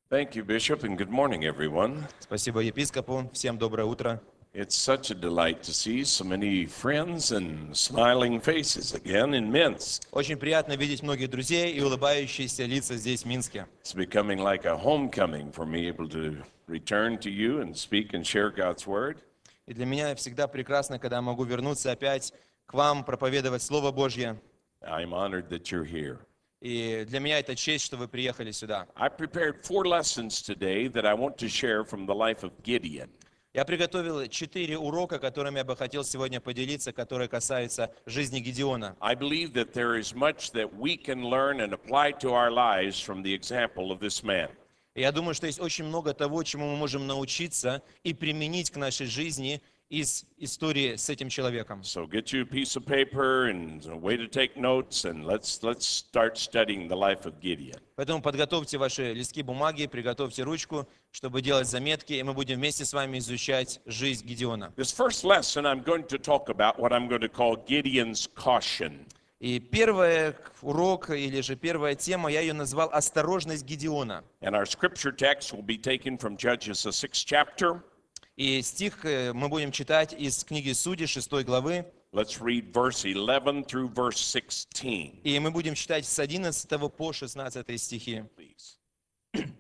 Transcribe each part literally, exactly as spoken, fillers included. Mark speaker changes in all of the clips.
Speaker 1: Thank you, Bishop, and good morning, everyone.
Speaker 2: Спасибо епископу. Всем доброе утро.
Speaker 1: It's such a delight to see so many friends and smiling faces again in Minsk.
Speaker 2: Очень приятно видеть многих друзей и улыбающиеся лица здесь, в Минске.
Speaker 1: It's becoming like a homecoming for me, able to return to you and speak and share God's word.
Speaker 2: И для меня всегда прекрасно, когда могу вернуться опять к вам, проповедовать Слово Божье.
Speaker 1: I'm honored that you're here.
Speaker 2: И для меня это честь, что вы приехали сюда.
Speaker 1: I prepared four lessons today that I want to share from the life of Gideon.
Speaker 2: Я приготовил четыре урока, которыми я бы хотел сегодня поделиться, которые касаются жизни Гедеона.
Speaker 1: I believe that there is much that we can learn and apply to our lives from the example of this man.
Speaker 2: И я думаю, что есть очень много того, чему мы можем научиться и применить к нашей жизни из истории с этим человеком.
Speaker 1: So get you a piece of paper and a way to take notes, and let's let's start studying the life of Gideon.
Speaker 2: Поэтому подготовьте ваши листки бумаги, приготовьте ручку, чтобы делать заметки, и мы будем вместе с вами изучать жизнь Гедеона.
Speaker 1: This first lesson, I'm going to talk about what I'm going to call Gideon's caution.
Speaker 2: И первый урок, или же первая тема, я ее назвал «Осторожность Гедеона».
Speaker 1: And our scripture text will be taken from Judges, the sixth chapter.
Speaker 2: И стих мы будем читать из книги Судей, шестой главы.
Speaker 1: Let's read verse eleven through verse sixteen.
Speaker 2: И мы будем читать с одиннадцатого по шестнадцатый стихи.
Speaker 1: Please.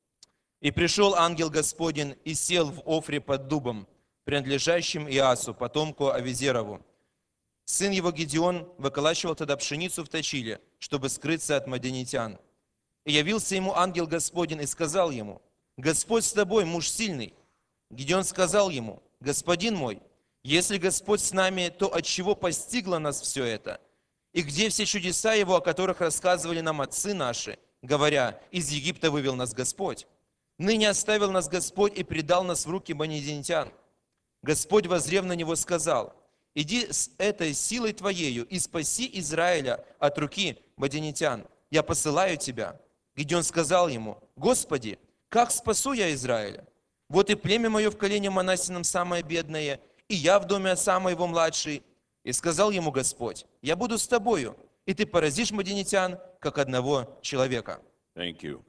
Speaker 2: «И пришел ангел Господень и сел в Офре под дубом, принадлежащим Иасу, потомку Авизерову. Сын его Гедеон выколачивал тогда пшеницу в точиле, чтобы скрыться от мадианитян. И явился ему ангел Господень и сказал ему: Господь с тобой, муж сильный. Гедеон сказал ему: Господин мой, если Господь с нами, то отчего постигло нас все это? И где все чудеса его, о которых рассказывали нам отцы наши, говоря: из Египта вывел нас Господь? Ныне оставил нас Господь и предал нас в руки мадианитян. Господь, воззрев на него, сказал: иди с этой силой твоею и спаси Израиля от руки мадианитян. Я посылаю тебя. Гедеон сказал ему: Господи, как спасу я Израиля? Вот и племя мое в колене Манассином самое бедное, и я в доме отца моего младший. И сказал ему Господь: я буду с тобою, и ты поразишь мадианитян, как одного человека».
Speaker 1: Thank you.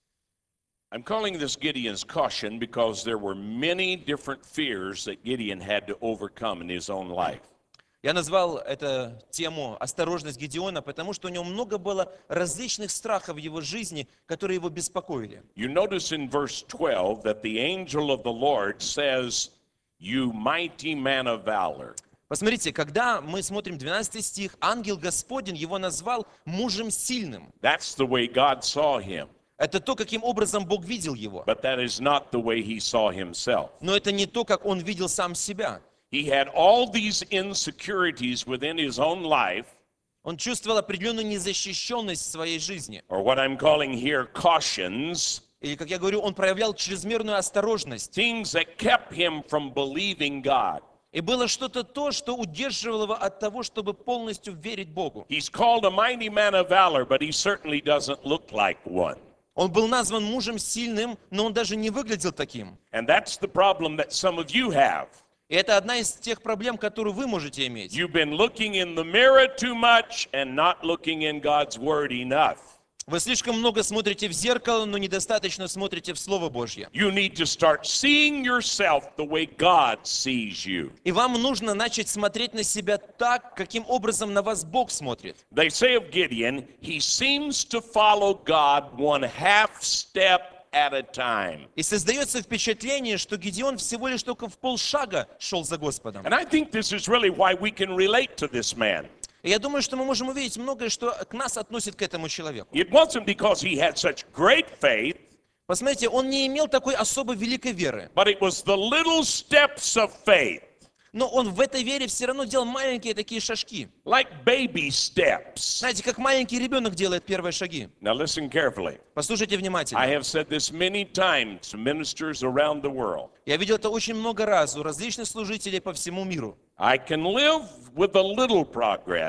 Speaker 1: I'm calling this Gideon's caution because there were many different fears that Gideon had to overcome in his own life.
Speaker 2: Я назвал эту тему «Осторожность Гедеона», потому что у него много было различных страхов в его жизни, которые его беспокоили.
Speaker 1: You notice in verse twelve that the angel of the Lord says, "You mighty man of valor."
Speaker 2: Посмотрите, когда мы смотрим двенадцатый стих, ангел Господень его назвал мужем сильным.
Speaker 1: That's the way God saw him,
Speaker 2: Это то, каким образом Бог видел его.
Speaker 1: but that is not the way he saw himself.
Speaker 2: Но это не то, как он видел сам себя.
Speaker 1: He had all these insecurities within his own life,
Speaker 2: Он чувствовал определенную незащищенность в своей жизни.
Speaker 1: or what I'm calling here cautions,
Speaker 2: Или, как я говорю, он проявлял чрезмерную осторожность.
Speaker 1: things that kept him from believing God.
Speaker 2: И было что-то то, что удерживало его от того, чтобы полностью верить Богу.
Speaker 1: He's called a mighty man of valor, but he certainly doesn't look like one.
Speaker 2: Он был назван мужем сильным, но он даже не выглядел таким.
Speaker 1: And that's the problem that some of you have.
Speaker 2: И это одна из тех проблем, которые вы можете иметь.
Speaker 1: You've been looking in the mirror too much and not looking in God's word enough.
Speaker 2: Вы слишком много смотрите в зеркало, но недостаточно смотрите в Слово Божье.
Speaker 1: You need to start seeing yourself the way God sees you.
Speaker 2: И вам нужно начать смотреть на себя так, каким образом на вас Бог смотрит.
Speaker 1: They say of Gideon, he seems to follow God one half step at a time.
Speaker 2: И создается впечатление, что Гедеон всего лишь только в полшага шел за Господом.
Speaker 1: And I think this is really why we can relate to this man.
Speaker 2: И я думаю, что мы можем увидеть многое, что к нас относит к этому человеку.
Speaker 1: It wasn't because he had such great faith,
Speaker 2: Посмотрите, он не имел такой особо великой веры.
Speaker 1: but it was the little steps of faith,
Speaker 2: Но он в этой вере все равно делал маленькие такие шажки.
Speaker 1: like baby steps.
Speaker 2: Знаете, как маленький ребенок делает первые шаги.
Speaker 1: Now listen carefully.
Speaker 2: Послушайте
Speaker 1: I
Speaker 2: внимательно.
Speaker 1: have said this many times to ministers around the world.
Speaker 2: Я видел это очень много раз у различных служителей по всему миру.
Speaker 1: I can live with a little progress.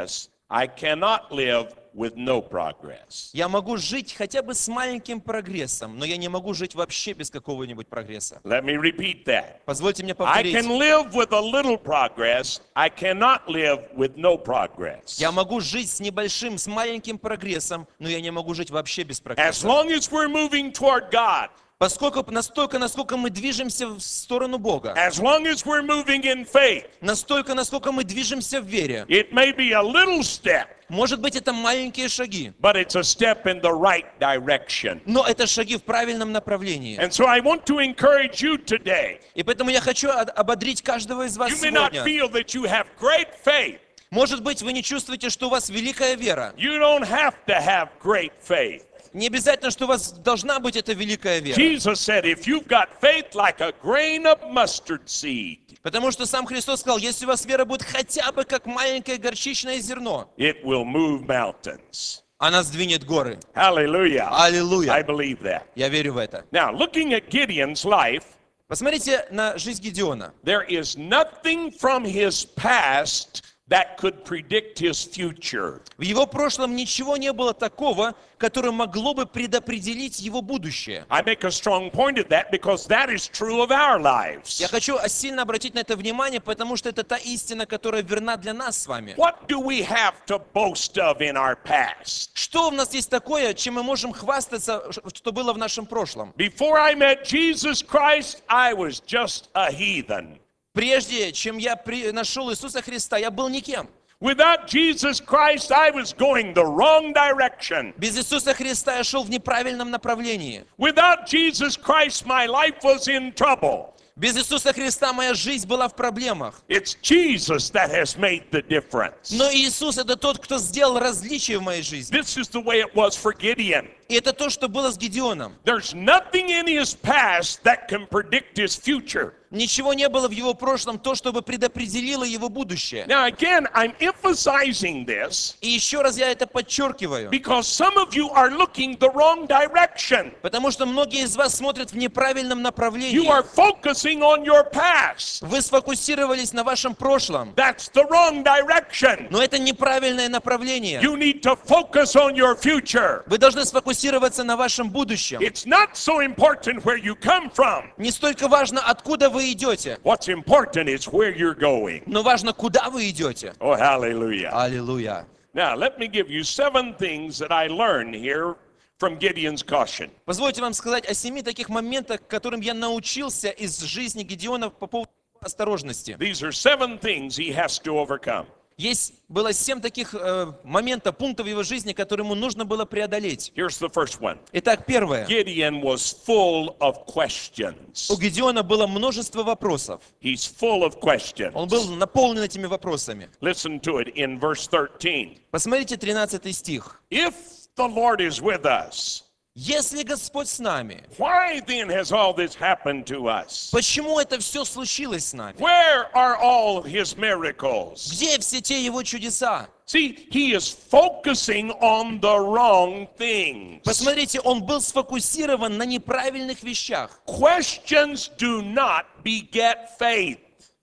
Speaker 1: I cannot live with no progress.
Speaker 2: Я могу жить хотя бы с маленьким прогрессом, но я не могу жить вообще без какого-нибудь прогресса.
Speaker 1: Let me repeat that.
Speaker 2: Позвольте мне
Speaker 1: I
Speaker 2: повторить.
Speaker 1: can live with a little progress. I cannot live with no progress.
Speaker 2: Я могу жить с небольшим, с маленьким прогрессом, но я не могу жить вообще без
Speaker 1: As
Speaker 2: прогресса.
Speaker 1: long as we're moving toward God,
Speaker 2: Поскольку настолько, насколько мы движемся в сторону Бога,
Speaker 1: as long as we're moving in faith,
Speaker 2: настолько, насколько мы движемся в вере,
Speaker 1: it may be a little step,
Speaker 2: может быть, это маленькие шаги,
Speaker 1: but it's a step in the right direction.
Speaker 2: но это шаги в правильном направлении.
Speaker 1: And so I want to encourage you today.
Speaker 2: И поэтому я хочу од- ободрить каждого из вас
Speaker 1: You may not
Speaker 2: сегодня.
Speaker 1: feel that you have great faith.
Speaker 2: Может быть, вы не чувствуете, что у вас великая вера.
Speaker 1: You don't have to have great faith.
Speaker 2: Не обязательно, что у вас должна быть эта великая вера.
Speaker 1: Jesus said, if you've got faith like a grain of mustard seed,
Speaker 2: Потому что сам Христос сказал, если у вас вера будет хотя бы как маленькое горчичное зерно,
Speaker 1: it will move mountains.
Speaker 2: она сдвинет горы.
Speaker 1: Hallelujah. I
Speaker 2: Аллилуйя.
Speaker 1: believe that.
Speaker 2: Я верю в это.
Speaker 1: Now, looking at Gideon's life,
Speaker 2: Посмотрите на жизнь Гедеона.
Speaker 1: there is nothing from his past that could predict his future.
Speaker 2: В его прошлом ничего не было такого, которое могло бы предопределить его будущее.
Speaker 1: I make a strong point of that because that is true of our lives.
Speaker 2: Я хочу сильно обратить на это внимание, потому что это та истина, которая верна для нас с вами.
Speaker 1: What do we have to boast of in our past?
Speaker 2: Что у нас есть такое, чем мы можем хвастаться, что было в нашем прошлом?
Speaker 1: Before I met Jesus Christ, I was just a heathen.
Speaker 2: Прежде чем я при- нашел Иисуса Христа, я был никем.
Speaker 1: Without Jesus Christ, I was going the wrong direction.
Speaker 2: Без Иисуса Христа я шел в неправильном направлении.
Speaker 1: Without Jesus Christ, my life was in trouble.
Speaker 2: Без Иисуса Христа моя жизнь была в проблемах.
Speaker 1: It's Jesus that has made the difference.
Speaker 2: Но Иисус — это тот, кто сделал различие в моей жизни.
Speaker 1: This is the way it was for Gideon.
Speaker 2: И это то, что было с Гедеоном.
Speaker 1: There's nothing in his past that can predict his future.
Speaker 2: Ничего не было в его прошлом, то, чтобы предопределило его будущее.
Speaker 1: Now, again, I'm emphasizing this
Speaker 2: И еще раз я это подчеркиваю.
Speaker 1: because some of you are looking the wrong direction.
Speaker 2: Потому что многие из вас смотрят в неправильном
Speaker 1: You
Speaker 2: направлении.
Speaker 1: are focusing on your past.
Speaker 2: Вы сфокусировались на вашем прошлом.
Speaker 1: That's the wrong direction.
Speaker 2: Но это неправильное направление.
Speaker 1: You need to focus on your future.
Speaker 2: Вы должны сфокусироваться на вашем будущем.
Speaker 1: It's not so important where you come from.
Speaker 2: Не столько важно, откуда вы идете,
Speaker 1: What's important is where you're going.
Speaker 2: но важно, куда вы идете.
Speaker 1: Oh, hallelujah.
Speaker 2: Аллилуйя.
Speaker 1: Now, let me give you seven things that I learned here from Gideon's caution.
Speaker 2: Позвольте вам сказать о семи таких моментах, которым я научился из жизни Гедеона по поводу осторожности.
Speaker 1: These are seven things he has to overcome.
Speaker 2: Есть было семь таких э, моментов, пунктов в его жизни, которые ему нужно было преодолеть.
Speaker 1: Here's the first one.
Speaker 2: Итак, первое.
Speaker 1: Gideon was full of questions.
Speaker 2: У Гедеона было множество вопросов.
Speaker 1: He's full of questions.
Speaker 2: Он был наполнен этими вопросами.
Speaker 1: Listen to it in verse thirteen.
Speaker 2: Посмотрите тринадцатый стих.
Speaker 1: If the Lord is with us,
Speaker 2: «Если Господь с нами,
Speaker 1: why then has all this happened to us?
Speaker 2: почему это все случилось с нами?
Speaker 1: Where are all of his miracles?
Speaker 2: Где все те его чудеса?»
Speaker 1: See, he is focusing on the wrong things.
Speaker 2: Посмотрите, он был сфокусирован на неправильных вещах.
Speaker 1: Questions do not beget faith.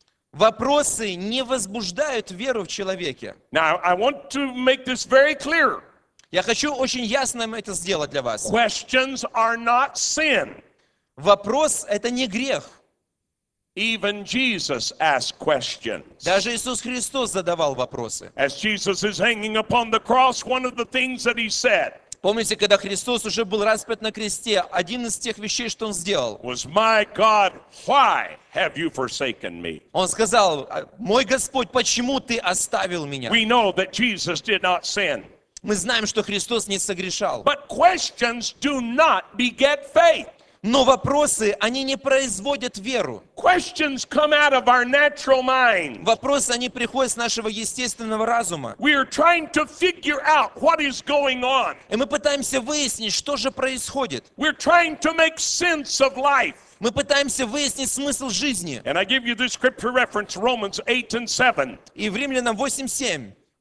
Speaker 2: Вопросы не возбуждают веру в человеке.
Speaker 1: Now, I want to make this very clear.
Speaker 2: Я хочу очень ясно это сделать для вас.
Speaker 1: Questions are not sin.
Speaker 2: Вопрос – это не грех.
Speaker 1: Even Jesus asked questions.
Speaker 2: Даже Иисус Христос задавал вопросы.
Speaker 1: As Jesus is hanging upon the cross, one of the things that he said
Speaker 2: Помните, когда Христос уже был распят на кресте, один из тех вещей, что Он сделал,
Speaker 1: was, "My God, why have you forsaken me?"
Speaker 2: Он сказал: «Мой Господь, почему Ты оставил меня?»
Speaker 1: We know that Jesus did not sin.
Speaker 2: Мы знаем, что Христос не согрешал.
Speaker 1: But questions do not beget faith.
Speaker 2: Но вопросы, они не производят веру.
Speaker 1: Questions come out of our natural mind.
Speaker 2: Вопросы, они приходят с нашего естественного разума.
Speaker 1: We are trying to figure out what is going on.
Speaker 2: И мы пытаемся выяснить, что же происходит.
Speaker 1: We're trying to make sense of life.
Speaker 2: Мы пытаемся выяснить смысл жизни.
Speaker 1: And I give you this scripture reference, Romans eight and seven.
Speaker 2: И в Римлянам восемь семь.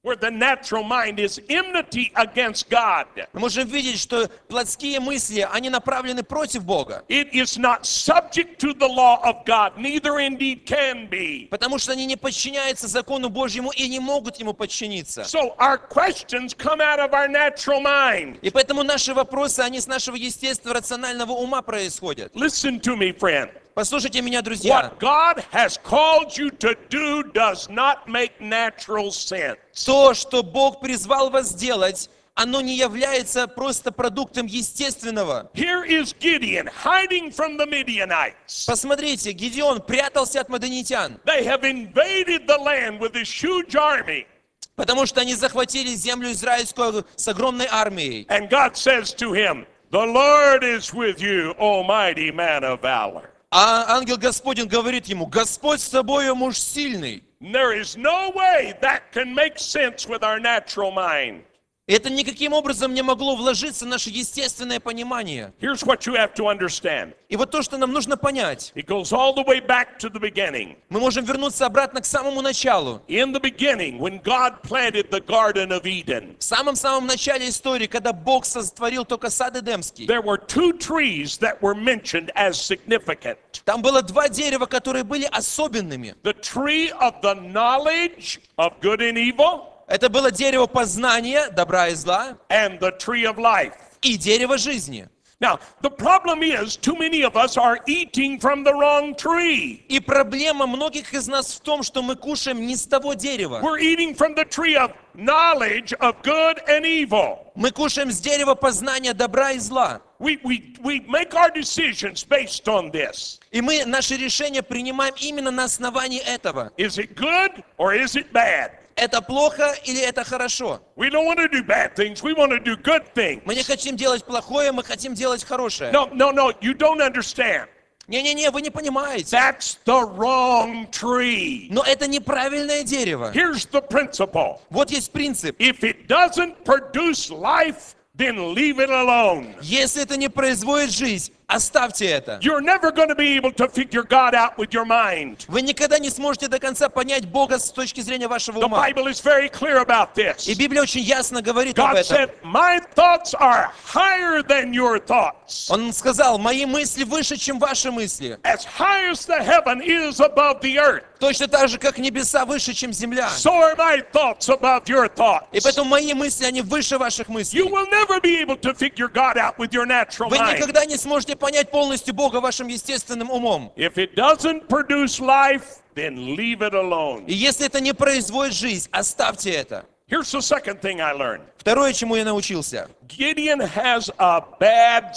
Speaker 1: where the natural mind is enmity against God.
Speaker 2: Мы можем видеть, что плотские мысли, они направлены против Бога.
Speaker 1: It is not subject to the law of God, neither indeed can be.
Speaker 2: Потому что они не подчиняются закону Божьему и не могут ему подчиниться.
Speaker 1: So our questions come out of our natural mind.
Speaker 2: И поэтому наши вопросы, они с нашего естественного, рационального ума происходят.
Speaker 1: Listen to me, friend.
Speaker 2: Послушайте меня, друзья.
Speaker 1: What God has called you to do does not make natural sense.
Speaker 2: То, что Бог призвал вас делать, оно не является просто продуктом естественного.
Speaker 1: Here is Gideon hiding from the Midianites.
Speaker 2: Посмотрите, Гидеон прятался от мадианитян,
Speaker 1: They have invaded the land with this huge army.
Speaker 2: потому что они захватили землю израильскую с огромной армией.
Speaker 1: And God says to him, "The Lord is with you, O mighty man of valor."
Speaker 2: А ангел Господень говорит ему: Господь с тобою, муж сильный.
Speaker 1: There is no way that can make sense with our natural mind.
Speaker 2: Это никаким образом не могло вложиться в наше естественное понимание.
Speaker 1: Here's what you have to understand.
Speaker 2: И вот то, что нам нужно понять,
Speaker 1: It goes all the way back to the beginning.
Speaker 2: мы можем вернуться обратно к самому началу.
Speaker 1: In the beginning, when God planted the Garden of Eden,
Speaker 2: В самом-самом начале истории, когда Бог сотворил только сад Эдемский,
Speaker 1: there were two trees that were mentioned as significant.
Speaker 2: там было два дерева, которые были особенными.
Speaker 1: The tree of the knowledge of good and evil,
Speaker 2: Это было дерево познания, добра и зла,
Speaker 1: and the tree of life.
Speaker 2: и дерево жизни.
Speaker 1: Now, the problem is, too many of us are eating from the wrong tree.
Speaker 2: И проблема многих из нас в том, что мы кушаем не с того дерева.
Speaker 1: We're eating from the tree of knowledge of good and evil.
Speaker 2: Мы кушаем с дерева познания добра и зла.
Speaker 1: We, we, we make our decisions based on this.
Speaker 2: И мы наши решения принимаем именно на основании этого.
Speaker 1: Is it good or is it bad?
Speaker 2: Это плохо или это хорошо?
Speaker 1: We don't want to do bad things. We want to do good things.
Speaker 2: Мы не хотим делать плохое, мы хотим делать хорошее.
Speaker 1: No, no, no. You don't understand.
Speaker 2: Не-не-не, вы не понимаете.
Speaker 1: That's the wrong tree.
Speaker 2: Но это неправильное дерево.
Speaker 1: Here's the principle.
Speaker 2: Вот есть принцип.
Speaker 1: If it doesn't produce life, then leave it alone.
Speaker 2: Если это не производит жизнь, оставьте это.
Speaker 1: You're never going to be able to figure God out with your mind.
Speaker 2: Вы никогда не сможете до конца понять Бога с точки зрения вашего
Speaker 1: The
Speaker 2: ума.
Speaker 1: Bible is very clear about this.
Speaker 2: И Библия очень ясно говорит об
Speaker 1: God
Speaker 2: этом.
Speaker 1: said, "My thoughts are higher than your thoughts.
Speaker 2: Он сказал: мои мысли выше, чем ваши мысли.
Speaker 1: As high as the heaven is above the earth,
Speaker 2: Точно так же, как небеса выше, чем земля.
Speaker 1: so are my thoughts above your
Speaker 2: И
Speaker 1: thoughts."
Speaker 2: поэтому мои мысли, они выше ваших
Speaker 1: You
Speaker 2: мыслей.
Speaker 1: will never be able to figure God out with your natural
Speaker 2: Вы
Speaker 1: mind.
Speaker 2: никогда не сможете понять полностью Бога вашим естественным умом.
Speaker 1: If it doesn't produce life, then leave it alone.
Speaker 2: И если это не производит жизнь, оставьте это.
Speaker 1: Here's the second thing I learned.
Speaker 2: Второе, чему я научился.
Speaker 1: Gideon has a bad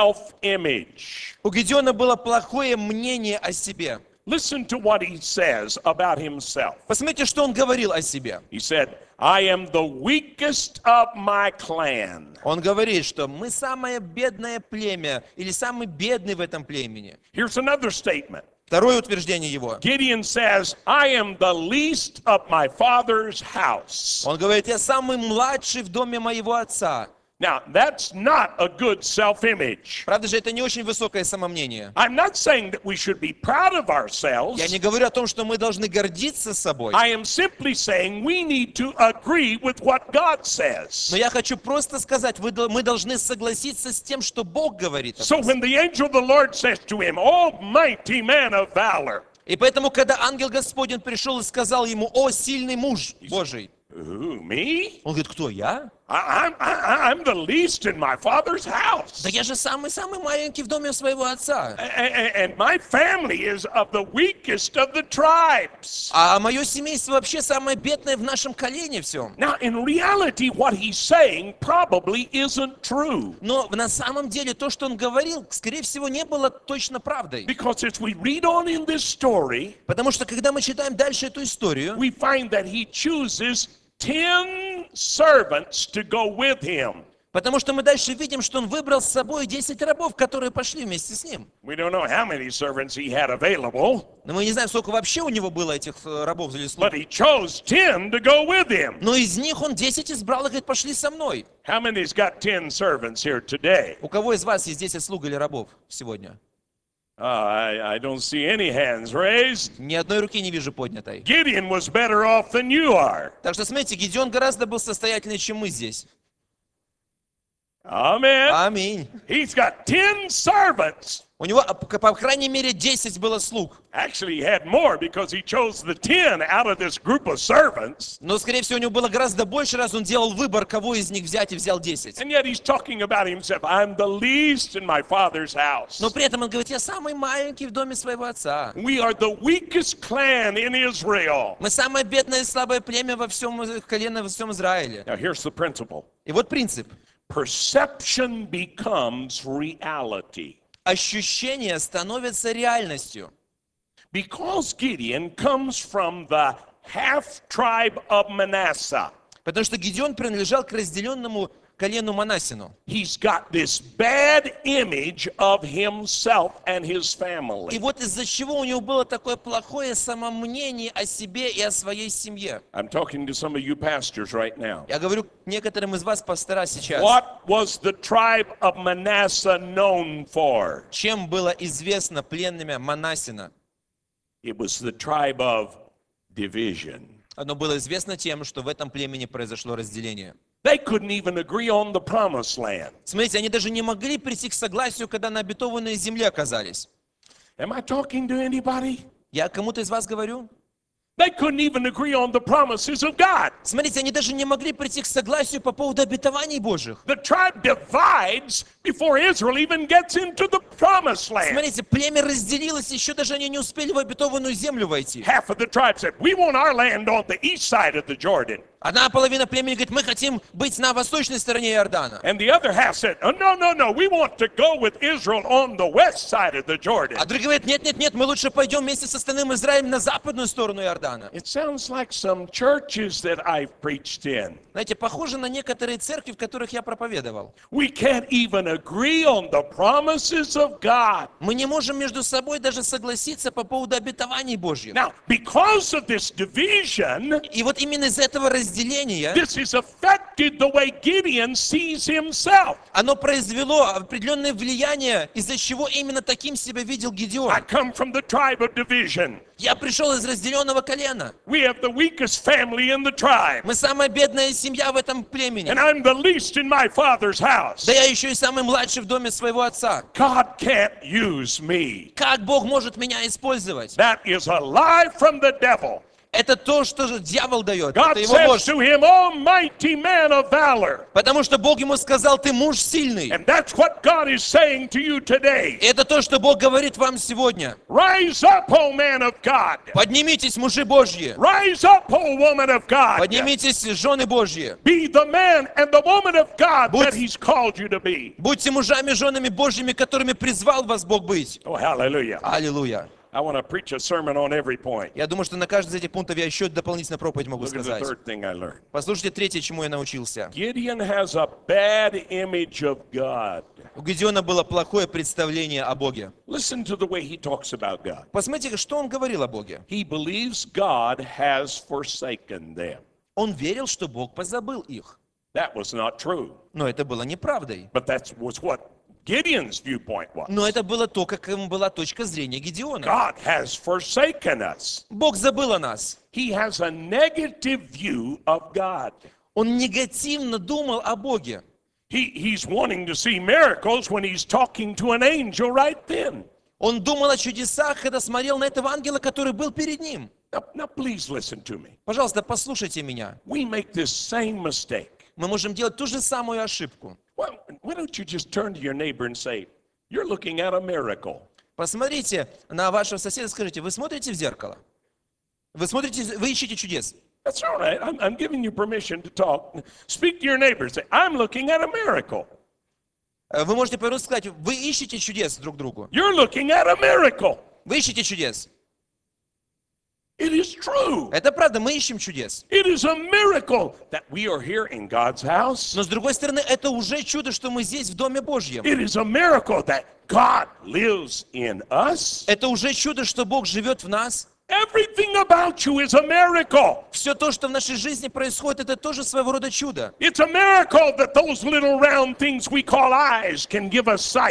Speaker 1: self-image.
Speaker 2: У Гедеона было плохое мнение о себе.
Speaker 1: Listen to what he says about himself.
Speaker 2: Посмотрите, что он говорил о себе.
Speaker 1: He said, "I am the weakest of my clan."
Speaker 2: Он говорит, что мы самое бедное племя, или самый бедный в этом племени.
Speaker 1: Here's another statement.
Speaker 2: Второе утверждение его.
Speaker 1: Gideon says, "I am the least of my father's house."
Speaker 2: Он говорит: я самый младший в доме моего отца.
Speaker 1: Now, that's not a good self-image.
Speaker 2: Правда же, это не очень высокое самомнение.
Speaker 1: I'm not saying that we should be proud of ourselves.
Speaker 2: Я не говорю о том, что мы должны гордиться собой.
Speaker 1: I am simply saying we need to agree with what God says.
Speaker 2: Но я хочу просто сказать, вы дол- мы должны согласиться с тем, что Бог говорит о
Speaker 1: So
Speaker 2: нас.
Speaker 1: when the angel of the Lord says to him, "Oh, mighty man of valor,"
Speaker 2: И поэтому, когда ангел Господень пришел и сказал ему: о, сильный муж Божий,
Speaker 1: who, me?
Speaker 2: он говорит: кто, я?
Speaker 1: I, I'm, I, I'm the least in my father's house.
Speaker 2: Да я же самый-самый маленький в доме своего отца.
Speaker 1: A- a- And my family is of the weakest of the tribes.
Speaker 2: А мое семейство вообще самое бедное в нашем колене всем.
Speaker 1: Now, in reality, what he's saying probably isn't true.
Speaker 2: Но на самом деле то, что он говорил, скорее всего, не было точно правдой.
Speaker 1: Because as we read on in this story,
Speaker 2: Потому что когда мы читаем дальше эту историю,
Speaker 1: we find that he chooses ten servants to go with him.
Speaker 2: потому что мы дальше видим, что он выбрал с собой десять рабов, которые пошли вместе с ним.
Speaker 1: We don't know how many servants he had available,
Speaker 2: Но мы не знаем, сколько вообще у него было этих э, рабов или слуг.
Speaker 1: but he chose ten to go with him.
Speaker 2: Но из них он десять избрал и говорит: пошли со мной.
Speaker 1: How many's got ten servants here today?
Speaker 2: У кого из вас есть десять слуг или рабов сегодня?
Speaker 1: Uh, I, I don't see any hands raised.
Speaker 2: Ни одной руки не вижу поднятой.
Speaker 1: Gideon was better off than you are.
Speaker 2: Так что, смотрите, Гедеон гораздо был состоятельнее, чем мы здесь.
Speaker 1: Amen.
Speaker 2: Аминь.
Speaker 1: He's got ten servants.
Speaker 2: У него, по по крайней мере, десять было слуг.
Speaker 1: Actually, he had more because he chose the ten out of this group of servants.
Speaker 2: Но, скорее всего, у него было гораздо больше, раз он делал выбор, кого из них взять, и взял десять.
Speaker 1: And yet he's talking about himself. I'm the least in my father's house.
Speaker 2: Но при этом он говорит, я самый маленький в доме своего отца.
Speaker 1: We are the weakest clan in Israel.
Speaker 2: Мы самое бедное и слабое племя во всем колено, во всем Израиле.
Speaker 1: Now here's the principle.
Speaker 2: И вот принцип.
Speaker 1: Perception becomes reality.
Speaker 2: Ощущения становятся реальностью.
Speaker 1: Because Gideon comes from the half tribe of Manasseh,
Speaker 2: Потому что Гедеон принадлежал к разделенному колену Манассину.
Speaker 1: he's got this bad image of himself and his
Speaker 2: И
Speaker 1: family.
Speaker 2: вот из-за чего у него было такое плохое самомнение о себе и о своей семье.
Speaker 1: I'm talking to some of you pastors right now.
Speaker 2: Я говорю к некоторым из вас, пастора, сейчас.
Speaker 1: What was the tribe of Manasseh known for?
Speaker 2: Чем было известно пленными Манассина?
Speaker 1: It was the tribe of division.
Speaker 2: Оно было известно тем, что в этом племени произошло разделение.
Speaker 1: They couldn't even agree on the promised land.
Speaker 2: Смотрите, они даже не могли прийти к согласию, когда на обетованной земле оказались.
Speaker 1: Am I talking to anybody?
Speaker 2: Я кому-то из вас говорю?
Speaker 1: They couldn't even agree on the promises of God.
Speaker 2: Смотрите, они даже не могли прийти к согласию по поводу обетований Божьих.
Speaker 1: The tribe divides before Israel even gets into the promised land.
Speaker 2: Смотрите, племя разделилось, еще даже они не успели в обетованную землю войти.
Speaker 1: Half of the tribe said, we want our land on the east side of the Jordan.
Speaker 2: Одна половина племени говорит, мы хотим быть на восточной стороне Иордана.
Speaker 1: And the other half said, oh, no, no, no, we want to go with Israel on the west side of the Jordan.
Speaker 2: А другие говорят, нет, нет, нет, мы лучше пойдем вместе с остальным Израилем на западную сторону Иордана.
Speaker 1: It sounds like some churches that I've preached in.
Speaker 2: Знаете, похоже на некоторые церкви, в которых я проповедовал.
Speaker 1: We can't even agree on the promises of God.
Speaker 2: Мы не можем между собой даже согласиться по поводу обетований Божьих.
Speaker 1: Now, because of this division,
Speaker 2: И вот именно из этого разделения
Speaker 1: this has affected the way Gideon sees himself.
Speaker 2: оно произвело определенное влияние, из-за чего именно таким себя видел
Speaker 1: I
Speaker 2: Гедеон.
Speaker 1: come from the tribe of division.
Speaker 2: Я пришел из разделенного колена.
Speaker 1: We have the weakest family in the tribe.
Speaker 2: Мы самая бедная семья в этом племени.
Speaker 1: And I'm the least in my father's house.
Speaker 2: Да я еще и самый младший в доме своего отца.
Speaker 1: God can't use me.
Speaker 2: Как Бог может меня использовать?
Speaker 1: That is a lie from the devil.
Speaker 2: Это то, что же дьявол дает.
Speaker 1: God
Speaker 2: Это его
Speaker 1: says
Speaker 2: ложь.
Speaker 1: to him, "O mighty man of valor."
Speaker 2: Потому что Бог ему сказал, ты муж сильный.
Speaker 1: And that's what God is saying to you today.
Speaker 2: И это то, что Бог говорит вам сегодня.
Speaker 1: Rise up, O man of God.
Speaker 2: Поднимитесь, мужи Божьи.
Speaker 1: Rise up, O woman of God.
Speaker 2: Поднимитесь, жены Божьи.
Speaker 1: Be the man and the woman of God
Speaker 2: Будь-
Speaker 1: that He's called you to be.
Speaker 2: Будьте мужами, женами Божьими, которыми призвал вас Бог быть.
Speaker 1: Oh, hallelujah.
Speaker 2: Аллилуйя.
Speaker 1: I want to preach a sermon on every point.
Speaker 2: Я думаю, что на каждый из этих пунктов я еще дополнительно проповедь могу
Speaker 1: Look at the
Speaker 2: сказать.
Speaker 1: third thing I learned.
Speaker 2: Послушайте третье, чему я научился.
Speaker 1: Gideon has a bad image of God.
Speaker 2: У Гедеона было плохое представление о Боге.
Speaker 1: Listen to the way he talks about God.
Speaker 2: Посмотрите, что он говорил о Боге.
Speaker 1: He believes God has forsaken them.
Speaker 2: Он верил, что Бог позабыл их.
Speaker 1: That was not true,
Speaker 2: Но это было неправдой.
Speaker 1: but that was what Gideon's viewpoint was.
Speaker 2: Но это было то, каким была точка зрения Гедеона.
Speaker 1: God has forsaken us.
Speaker 2: Бог забыл о нас.
Speaker 1: He has a negative view of God.
Speaker 2: Он негативно думал о Боге.
Speaker 1: He, he's wanting to see miracles when he's talking to an angel right then.
Speaker 2: Он думал о чудесах, когда смотрел на этого ангела, который был перед ним.
Speaker 1: Now, now please listen to me.
Speaker 2: Пожалуйста, послушайте меня.
Speaker 1: We make this same mistake.
Speaker 2: Мы можем делать ту же самую ошибку.
Speaker 1: Well, why don't you just turn to your neighbor and say, you're looking at a miracle.
Speaker 2: Посмотрите на вашего соседа и скажите, вы смотрите в зеркало? Вы смотрите, вы ищете чудес?
Speaker 1: That's all right. I'm, I'm giving you permission to talk. Speak to your neighbor and say, I'm looking at a miracle.
Speaker 2: Э, Вы можете повернуться и сказать, вы ищете чудес друг другу?
Speaker 1: You're looking at a miracle.
Speaker 2: Вы ищете чудес?
Speaker 1: It is true.
Speaker 2: Это правда, мы ищем чудес.
Speaker 1: It is a miracle that we are here in God's house.
Speaker 2: Но с другой стороны, это уже чудо, что мы здесь, в Доме Божьем.
Speaker 1: It is a miracle that God lives in us.
Speaker 2: Это уже чудо, что Бог живет в нас.
Speaker 1: Everything about you is a miracle.
Speaker 2: Все то, что в нашей жизни происходит, это тоже своего рода чудо.
Speaker 1: It's a miracle that those little round things we call eyes can give us sight.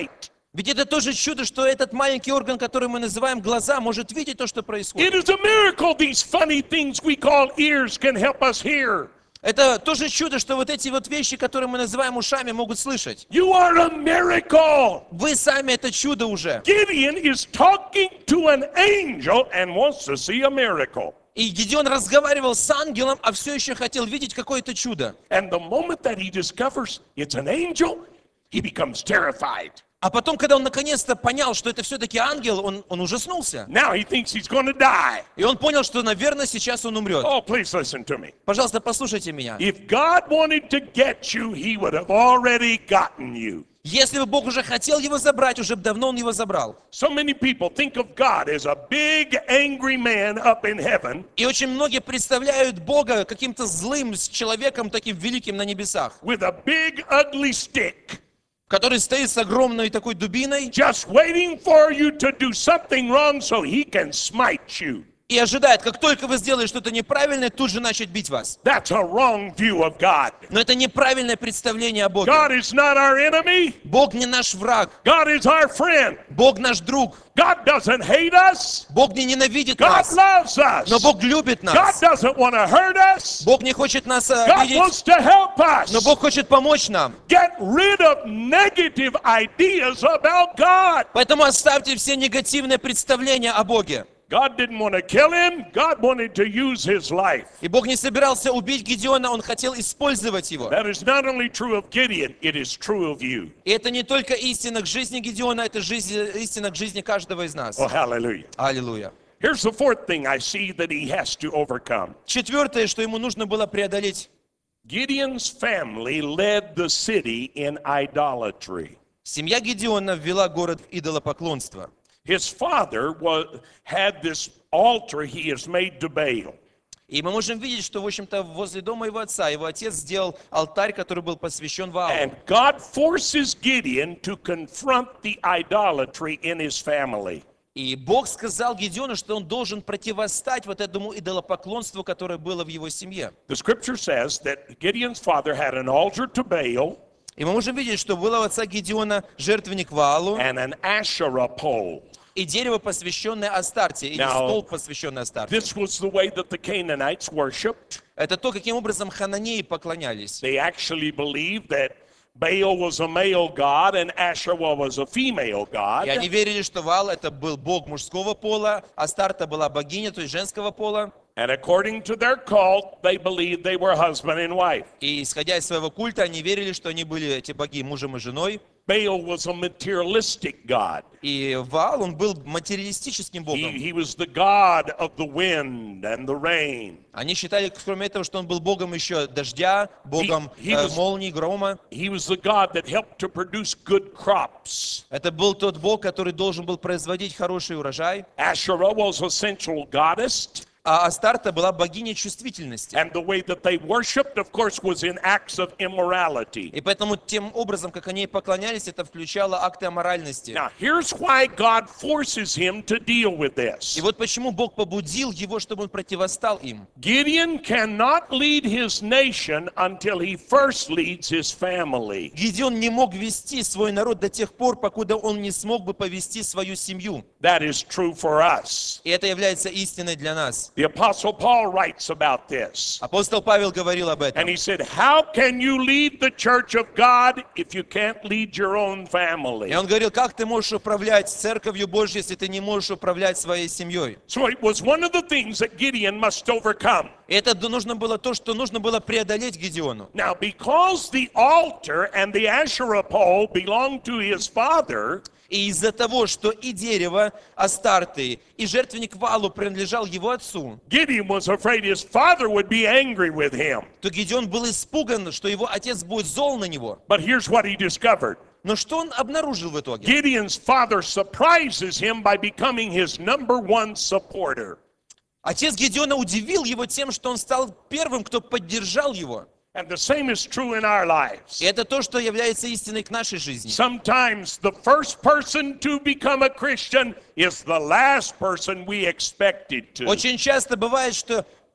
Speaker 2: Ведь это тоже чудо, что этот маленький орган, который мы называем глаза, может видеть то, что
Speaker 1: It
Speaker 2: происходит.
Speaker 1: is a miracle these funny things we call ears can help us hear.
Speaker 2: Это тоже чудо, что вот эти вот вещи, которые мы называем ушами, могут слышать.
Speaker 1: You are a miracle.
Speaker 2: Вы сами это чудо уже.
Speaker 1: Gideon is talking to an angel and wants to see a miracle.
Speaker 2: И Гидеон разговаривал с ангелом, а все еще хотел видеть какое-то чудо.
Speaker 1: And the moment that he discovers it's an angel, he becomes terrified.
Speaker 2: А потом, когда он наконец-то понял, что это все-таки ангел, он, он ужаснулся.
Speaker 1: Now he thinks he's going to die.
Speaker 2: И он понял, что, наверное, сейчас он умрет.
Speaker 1: Oh, please listen to me.
Speaker 2: Пожалуйста, послушайте меня.
Speaker 1: If God wanted to get you, he would have already gotten you.
Speaker 2: Если бы Бог уже хотел его забрать, уже бы давно он его забрал.
Speaker 1: So many people think of God as a big angry man up in heaven
Speaker 2: И очень многие представляют Бога каким-то злым с человеком, таким великим на небесах,
Speaker 1: with a big ugly stick,
Speaker 2: который стоит с огромной такой дубиной
Speaker 1: just waiting for you to do something wrong so he can smite you.
Speaker 2: и ожидает, как только вы сделаете что-то неправильное, тут же начать бить вас.
Speaker 1: That's a wrong view of God.
Speaker 2: Но это неправильное представление о Боге.
Speaker 1: God is not our enemy.
Speaker 2: Бог не наш враг.
Speaker 1: God is our friend.
Speaker 2: Бог наш друг.
Speaker 1: God doesn't hate us.
Speaker 2: Бог не ненавидит
Speaker 1: God
Speaker 2: нас,
Speaker 1: loves us.
Speaker 2: но Бог любит
Speaker 1: God
Speaker 2: нас.
Speaker 1: doesn't want to hurt us.
Speaker 2: Бог не хочет нас
Speaker 1: God
Speaker 2: обидеть,
Speaker 1: wants to help us.
Speaker 2: но Бог хочет помочь нам.
Speaker 1: Get rid of negative ideas about God.
Speaker 2: Поэтому оставьте все негативные представления о Боге.
Speaker 1: God didn't want to kill him. God wanted to use his life.
Speaker 2: И Бог не собирался убить Гидеона, Он хотел использовать его.
Speaker 1: That is not only true of Gideon, it is true of you.
Speaker 2: И это не только истина к жизни Гидеона, это жизнь, истина к жизни каждого из нас.
Speaker 1: Oh, hallelujah.
Speaker 2: Аллилуйя.
Speaker 1: Here's the fourth thing I see that he has to overcome.
Speaker 2: Четвертое, что ему нужно было преодолеть.
Speaker 1: Gideon's family led the city in idolatry.
Speaker 2: Семья Гидеона ввела город в идолопоклонство.
Speaker 1: His father was, had this altar he has made to Baal.
Speaker 2: И мы можем видеть, что, в общем-то, возле дома его отца, его отец сделал алтарь, который был посвящен Ваалу.
Speaker 1: And God forces Gideon to confront the idolatry in his family.
Speaker 2: И Бог сказал Гидеону, что он должен противостать вот этому идолопоклонству, которое было в его семье.
Speaker 1: The scripture says that Gideon's father had an altar to Baal
Speaker 2: И мы можем видеть, что было у отца Гидеона жертвенник Ваалу
Speaker 1: and an Asherah pole.
Speaker 2: и дерево, посвященное Астарте, или
Speaker 1: Now,
Speaker 2: столб, посвященный Астарте.
Speaker 1: This was the way that the Canaanites worshipped.
Speaker 2: Это то, каким образом хананеи поклонялись.
Speaker 1: They actually believed that Baal was a male god and Asherah was a female god.
Speaker 2: И они верили, что Ваал это был бог мужского пола, Астарта была богиня, то есть женского пола.
Speaker 1: And according to their cult, they believed they were husband and wife.
Speaker 2: И исходя из своего культа, они верили, что они были, эти боги, мужем и женой.
Speaker 1: Baal was a materialistic god.
Speaker 2: И Ваал, он был материалистическим
Speaker 1: He,
Speaker 2: богом.
Speaker 1: he was the god of the wind and the rain.
Speaker 2: Они считали, кроме этого, что он был богом еще дождя, богом
Speaker 1: he
Speaker 2: э,
Speaker 1: was-
Speaker 2: молний, грома.
Speaker 1: He was the god that helped to produce good crops.
Speaker 2: Это был тот бог, который должен был производить хороший урожай.
Speaker 1: Asherah was a sensual goddess.
Speaker 2: А Астарта была богиней чувствительности.
Speaker 1: And the way that they worshipped, of course, was in acts of immorality.
Speaker 2: И поэтому тем образом, как они ей поклонялись, это включало акты аморальности.
Speaker 1: Now, here's why God forces him to deal with this.
Speaker 2: И вот почему Бог побудил его, чтобы он противостал им.
Speaker 1: Gideon cannot lead his nation until he first leads his family.
Speaker 2: Гидеон не мог вести свой народ до тех пор, покуда он не смог бы повести свою семью.
Speaker 1: That is true for us.
Speaker 2: И это является истиной для нас.
Speaker 1: The Apostle Paul writes about this.
Speaker 2: Апостол Павел говорил об этом.
Speaker 1: And he said, how can you lead the church of God if you can't lead your own family?
Speaker 2: И он говорил, как ты можешь управлять церковью Божьей, если ты не можешь управлять своей семьей?
Speaker 1: So it was one of the things that Gideon must overcome.
Speaker 2: И это нужно было то, что нужно было преодолеть Гидеону.
Speaker 1: Now, because the altar and the Asherah pole belonged to his father,
Speaker 2: И из-за того, что и дерево Астарты, и жертвенник Ваалу принадлежал его отцу,
Speaker 1: Gideon was afraid his father would be angry with him.
Speaker 2: то Гидеон был испуган, что его отец будет зол на него.
Speaker 1: But here's what he discovered.
Speaker 2: Но что он обнаружил в итоге?
Speaker 1: Gideon's father surprises him by becoming his number one supporter.
Speaker 2: Отец Гидеона удивил его тем, что он стал первым, кто поддержал его.
Speaker 1: And the same is true in our lives.
Speaker 2: И это то, что является истиной к нашей жизни.
Speaker 1: Sometimes the first person to become a Christian is the last person we expected to.
Speaker 2: Очень часто бывает, что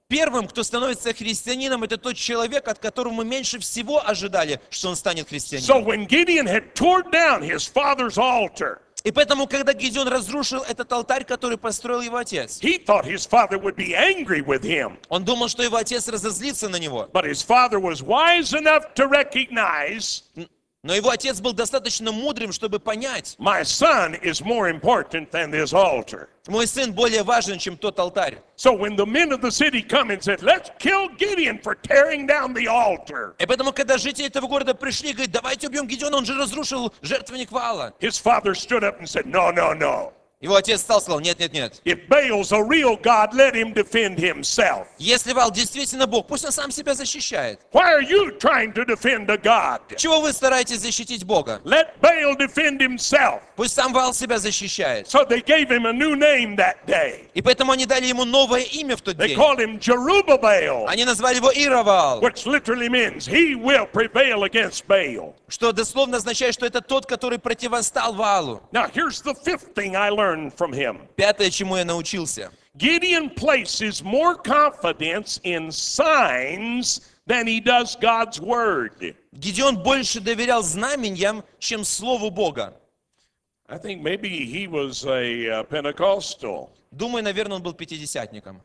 Speaker 2: Первым, кто становится христианином, это тот человек, от которого мы меньше всего ожидали, что он станет
Speaker 1: So
Speaker 2: христианином.
Speaker 1: when Gideon had torn down his father's altar,
Speaker 2: И поэтому, когда Гидеон разрушил этот алтарь, который построил его отец,
Speaker 1: he thought his father would be angry with him.
Speaker 2: он думал, что его отец разозлится на него.
Speaker 1: But his father was wise enough to recognize,
Speaker 2: Но его отец был достаточно мудрым, чтобы понять,
Speaker 1: my son is more important than this altar.
Speaker 2: мой сын более важен, чем тот алтарь.
Speaker 1: So when the men of the city come and said, let's kill Gideon for tearing down the altar,
Speaker 2: И поэтому, когда жители этого города пришли и говорят, давайте убьем Гидеона, он же разрушил жертвенник Ваала.
Speaker 1: his father stood up and said, no, no, no.
Speaker 2: Его отец встал и сказал, нет, нет, нет.
Speaker 1: If Baal's a real God, let him defend himself.
Speaker 2: Если Ваал действительно Бог, пусть он сам себя защищает.
Speaker 1: Why are you trying to defend a God?
Speaker 2: Чего вы стараетесь защитить Бога?
Speaker 1: Let Baal defend himself.
Speaker 2: Пусть сам Ваал себя защищает.
Speaker 1: So they gave him a new name that day.
Speaker 2: И поэтому они дали ему новое имя в тот
Speaker 1: They
Speaker 2: день.
Speaker 1: called him Jerubbaal,
Speaker 2: Они назвали его Иероваал,
Speaker 1: which literally means he will prevail against Baal.
Speaker 2: что дословно означает, что это тот, который противостал Ваалу.
Speaker 1: Now, here's the fifth thing I learned from him.
Speaker 2: Пятое, чему я научился.
Speaker 1: Gideon places more confidence in signs than he does God's word.
Speaker 2: Гидеон больше доверял знамениям, чем Слову Бога.
Speaker 1: I think maybe he was a uh, Pentecostal.
Speaker 2: Думаю, наверное, он был пятидесятником.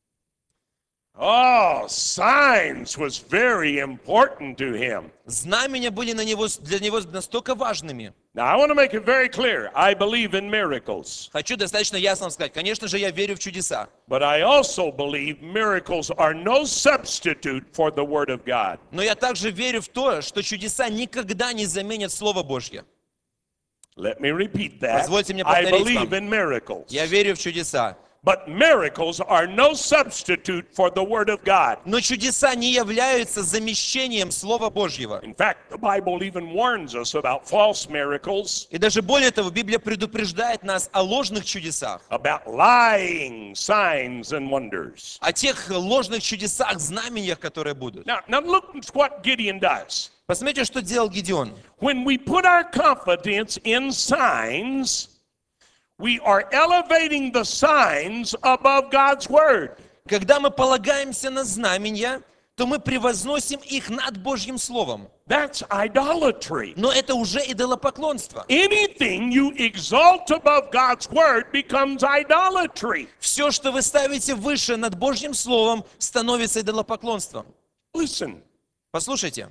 Speaker 1: Oh, signs was very important to him.
Speaker 2: Знамения были на него, для него настолько важными.
Speaker 1: Now, I want to make it very clear. I believe in miracles,
Speaker 2: Хочу достаточно ясно сказать. Конечно же, я верю в чудеса.
Speaker 1: but I also believe miracles are no substitute for the Word of God.
Speaker 2: Но я также верю в то, что чудеса никогда не заменят Слово Божье.
Speaker 1: Let me repeat that.
Speaker 2: Позвольте мне
Speaker 1: I
Speaker 2: повторить
Speaker 1: believe
Speaker 2: вам.
Speaker 1: in miracles,
Speaker 2: Я верю в чудеса.
Speaker 1: but miracles are no substitute for the Word of God.
Speaker 2: Но чудеса не являются замещением Слова Божьего.
Speaker 1: In fact, the Bible even warns us about false miracles,
Speaker 2: И даже более того, Библия предупреждает нас о ложных чудесах,
Speaker 1: about lying signs and wonders.
Speaker 2: о тех ложных чудесах, знамениях, которые будут.
Speaker 1: Now, now look at what Gideon does.
Speaker 2: Посмотрите, что делал Гидеон.
Speaker 1: When we put our confidence in signs, we are elevating the signs above God's word.
Speaker 2: Когда мы полагаемся на знамения, то мы превозносим их над Божьим Словом.
Speaker 1: That's idolatry.
Speaker 2: Но это уже идолопоклонство.
Speaker 1: Anything you exalt above God's word becomes idolatry.
Speaker 2: Все, что вы ставите выше над Божьим Словом, становится идолопоклонством.
Speaker 1: Listen,
Speaker 2: Послушайте.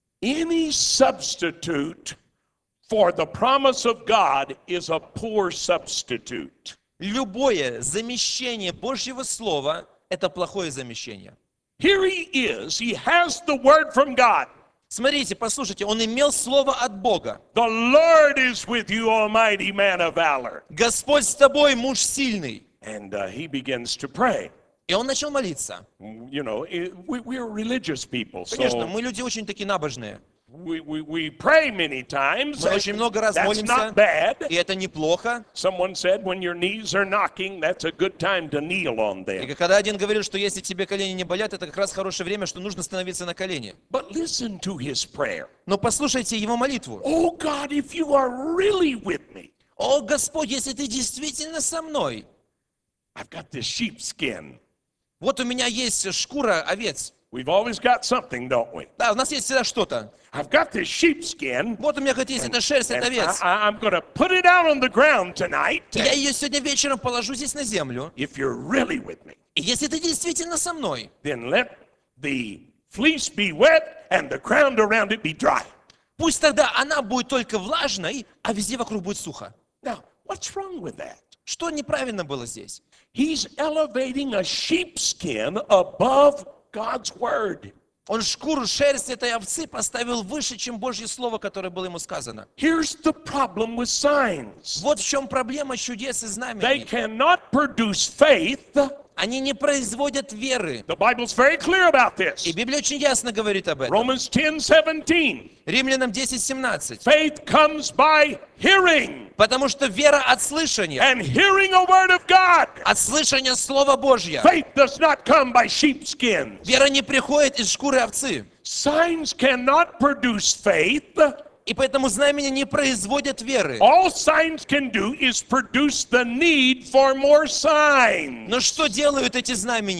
Speaker 1: any substitute for the promise of God is a poor substitute.
Speaker 2: Любое замещение Божьего Слова – это плохое замещение.
Speaker 1: Here he is, he has the word from God.
Speaker 2: Смотрите, послушайте, он имел слово от Бога.
Speaker 1: The Lord is with you, almighty man of valor.
Speaker 2: Господь с тобой, муж сильный.
Speaker 1: And uh, he begins to pray.
Speaker 2: И он начал молиться.
Speaker 1: You know, it, we, we're religious people,
Speaker 2: Конечно,
Speaker 1: so
Speaker 2: мы люди очень такие набожные.
Speaker 1: we, we, we pray many times.
Speaker 2: Мы очень много раз
Speaker 1: That's
Speaker 2: молимся,
Speaker 1: not bad.
Speaker 2: и это неплохо.
Speaker 1: Someone said when your knees are knocking, that's a good time to kneel on
Speaker 2: И
Speaker 1: them.
Speaker 2: когда один говорил, что если тебе колени не болят, это как раз хорошее время, что нужно становиться на колени.
Speaker 1: But listen to his prayer.
Speaker 2: Но послушайте его молитву.
Speaker 1: Oh God, if you are really with me,
Speaker 2: О, Господь, если ты действительно со мной,
Speaker 1: I've got this sheepskin.
Speaker 2: вот у меня есть шкура овец.
Speaker 1: We've always got something, don't we?
Speaker 2: Да, у нас есть всегда что-то.
Speaker 1: I've got this sheepskin.
Speaker 2: Вот у меня хоть есть эта шерсть от
Speaker 1: And
Speaker 2: овец.
Speaker 1: I, I- I'm going to put it out on the ground tonight.
Speaker 2: И я ее сегодня вечером положу здесь на землю.
Speaker 1: If you're really with me,
Speaker 2: И если ты действительно со мной,
Speaker 1: then let the fleece be wet and the ground around it be dry.
Speaker 2: пусть тогда она будет только влажной, а везде вокруг будет сухо.
Speaker 1: Now, what's wrong with that?
Speaker 2: Что неправильно было здесь?
Speaker 1: He's elevating a sheepskin above God's word.
Speaker 2: Он шкуру, шерсть этой овцы поставил выше, чем Божье Слово, которое было ему сказано.
Speaker 1: Here's the problem with signs.
Speaker 2: Вот в чем проблема чудес и
Speaker 1: They
Speaker 2: знамений.
Speaker 1: cannot produce faith.
Speaker 2: Они не производят веры.
Speaker 1: The Bible's very clear about
Speaker 2: И
Speaker 1: this.
Speaker 2: Библия очень ясно говорит об этом.
Speaker 1: Romans ten seventeen.
Speaker 2: Римлянам десять семнадцать.
Speaker 1: Faith comes by hearing,
Speaker 2: Потому что вера от слышания.
Speaker 1: and hearing a word of God.
Speaker 2: От слышания Слова Божьего.
Speaker 1: Faith does not come by sheepskins.
Speaker 2: Вера не приходит из шкуры овцы.
Speaker 1: Signs cannot produce faith.
Speaker 2: И поэтому знамения не производят веры.
Speaker 1: All signs can do is produce the need for more signs.
Speaker 2: Но что делают эти знамения?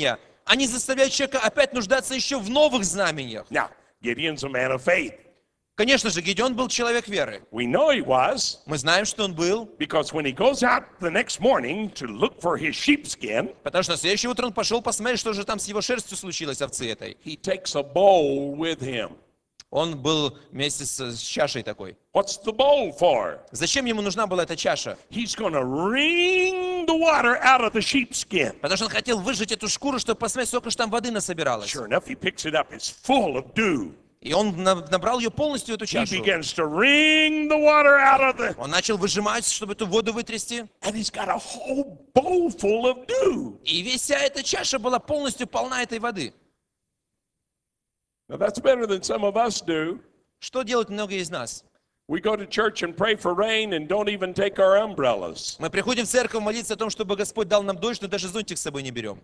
Speaker 2: они заставляют человека опять нуждаться еще в новых знамениях.
Speaker 1: Now, Gideon's a man of faith.
Speaker 2: Конечно же, Гедеон был человек веры.
Speaker 1: We know he was,
Speaker 2: Мы знаем, что он был,
Speaker 1: because when he goes out the next morning to look for his sheepskin,
Speaker 2: потому что на следующее утро он пошел посмотреть, что же там с его шерстью случилось, овцы этой.
Speaker 1: he takes a bowl with him.
Speaker 2: Он был вместе с, с чашей такой.
Speaker 1: What's the bowl for?
Speaker 2: Зачем ему нужна была эта чаша?
Speaker 1: He's going to wring the water out of the sheepskin.
Speaker 2: Потому что он хотел выжать эту шкуру, чтобы посмотреть, сколько же там воды насобиралось.
Speaker 1: Sure enough, he picks it up. It's full of dew.
Speaker 2: И он на- набрал ее полностью, эту
Speaker 1: He
Speaker 2: чашу.
Speaker 1: begins to wring the water out of the...
Speaker 2: Он начал выжимать, чтобы эту воду вытрясти.
Speaker 1: And he's got a whole bowl full of dew.
Speaker 2: И весь вся эта чаша была полностью полна этой воды.
Speaker 1: Now, that's better than some of us do.
Speaker 2: Что делают многие из нас?
Speaker 1: We go to church and pray for rain and don't even take our umbrellas.
Speaker 2: Мы приходим в церковь молиться о том, чтобы Господь дал нам дождь, но даже зонтик с собой не берем.